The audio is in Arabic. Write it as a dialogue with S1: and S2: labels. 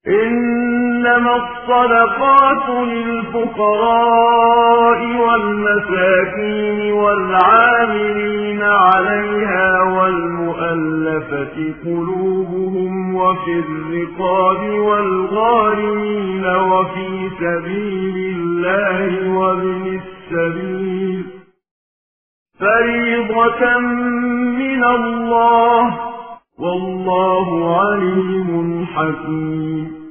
S1: إنما الصدقات للفقراء والمساكين والعاملين عليها والمؤلفة قلوبهم وفي الرقاب والغارمين وفي سبيل الله وابن السبيل فريضة من الله والله عليم حكيم.